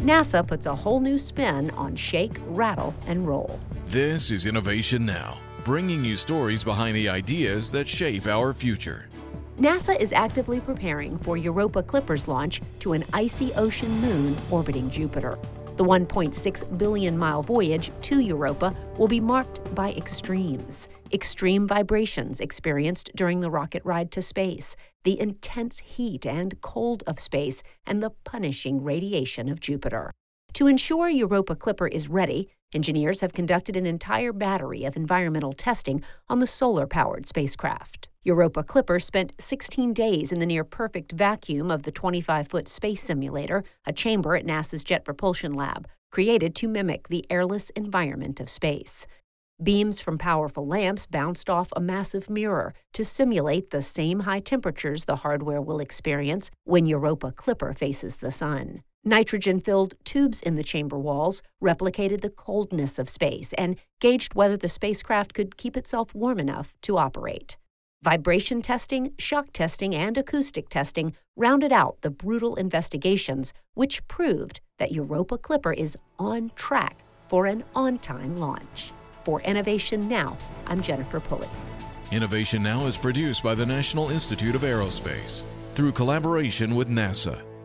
NASA puts a whole new spin on shake, rattle, and roll. This is Innovation Now, bringing you stories behind the ideas that shape our future. NASA is actively preparing for Europa Clipper's launch to an icy ocean moon orbiting Jupiter. The 1.6 billion-mile voyage to Europa will be marked by extremes vibrations experienced during the rocket ride to space, the intense heat and cold of space, and the punishing radiation of Jupiter. To ensure Europa Clipper is ready, engineers have conducted an entire battery of environmental testing on the solar-powered spacecraft. Europa Clipper spent 16 days in the near-perfect vacuum of the 25-foot space simulator, a chamber at NASA's Jet Propulsion Lab, created to mimic the airless environment of space. Beams from powerful lamps bounced off a massive mirror to simulate the same high temperatures the hardware will experience when Europa Clipper faces the sun. Nitrogen-filled tubes in the chamber walls replicated the coldness of space and gauged whether the spacecraft could keep itself warm enough to operate. Vibration testing, shock testing, and acoustic testing rounded out the brutal investigations, which proved that Europa Clipper is on track for an on-time launch. For Innovation Now, I'm Jennifer Pulley. Innovation Now is produced by the National Institute of Aerospace through collaboration with NASA.